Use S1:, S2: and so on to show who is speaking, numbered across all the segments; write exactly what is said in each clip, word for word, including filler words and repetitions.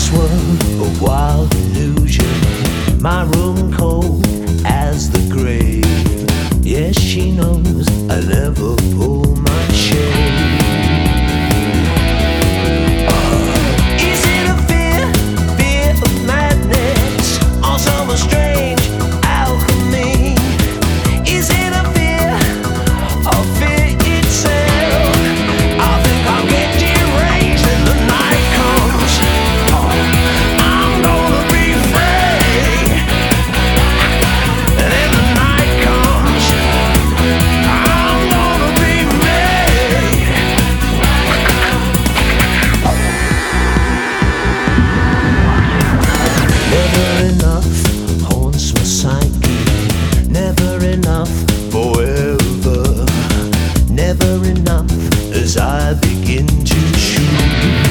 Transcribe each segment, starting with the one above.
S1: this world a wild illusion. My room cold as the grave. Yes, she knows I never pull my shade. Is it a fear, fear of madness, or some strange alchemy? Is it a fear of fear itself? I think I'll get deranged when the night comes. Oh, I'm gonna be free. And then the night comes. I'm gonna be made. Never enough haunts my psyche. Never enough forever. Never enough as I begin to shoot.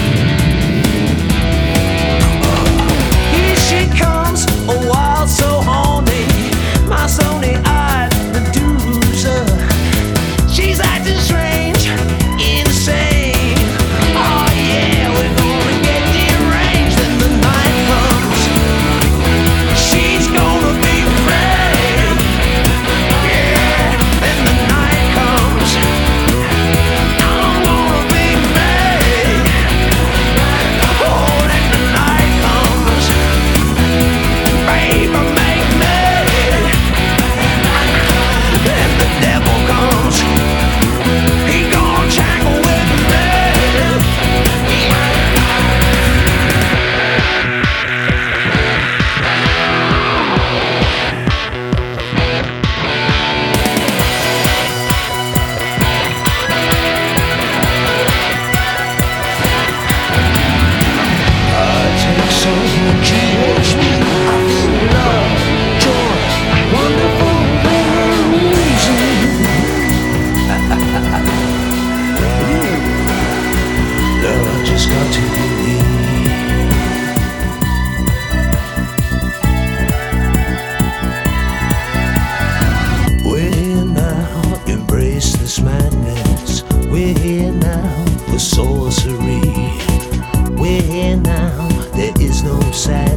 S1: Here she comes, a wild so horny, my stony-eyed Medusa. She's acting strange, insane. Oh yeah, we're gonna get deranged when the night comes. She's gonna be free. Yeah, when the night comes. I'm gonna be made. Oh, when the night comes. Baby, make me. When the devil comes, he gonna tangle with me. I take someone to watch me. I feel love, joy, wonderful music. Love, I just got to believe. We're here now, embrace this madness. We're here now for sorcery. We're here now, there is no sadness.